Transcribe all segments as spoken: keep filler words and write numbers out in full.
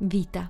Vita.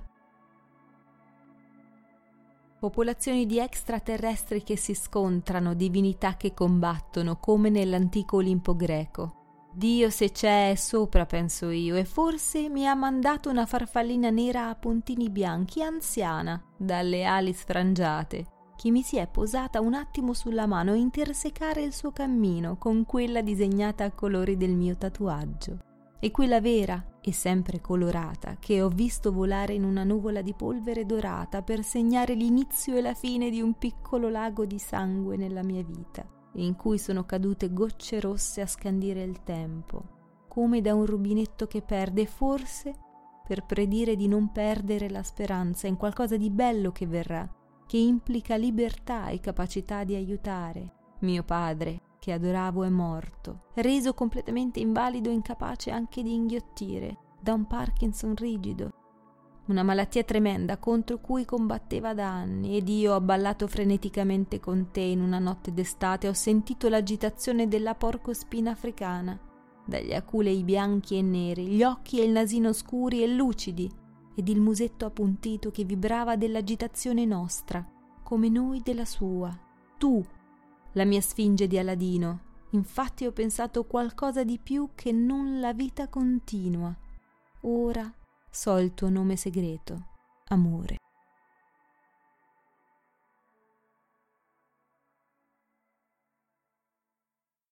Popolazioni di extraterrestri che si scontrano, divinità che combattono, come nell'antico Olimpo greco. Dio, se c'è, è sopra, penso io, e forse mi ha mandato una farfallina nera a puntini bianchi, anziana, dalle ali sfrangiate, che mi si è posata un attimo sulla mano a intersecare il suo cammino con quella disegnata a colori del mio tatuaggio. E quella vera e sempre colorata che ho visto volare in una nuvola di polvere dorata per segnare l'inizio e la fine di un piccolo lago di sangue nella mia vita, in cui sono cadute gocce rosse a scandire il tempo, come da un rubinetto che perde, forse per predire di non perdere la speranza in qualcosa di bello che verrà, che implica libertà e capacità di aiutare. Mio padre, che adoravo, è morto, reso completamente invalido e incapace anche di inghiottire, da un Parkinson rigido, una malattia tremenda contro cui combatteva da anni, ed io ho ballato freneticamente con te in una notte d'estate, ho sentito l'agitazione della porcospina africana, dagli aculei bianchi e neri, gli occhi e il nasino scuri e lucidi, ed il musetto appuntito che vibrava dell'agitazione nostra, come noi della sua. Tu, la mia sfinge di Aladino, infatti ho pensato qualcosa di più che non la vita continua. Ora so il tuo nome segreto, amore.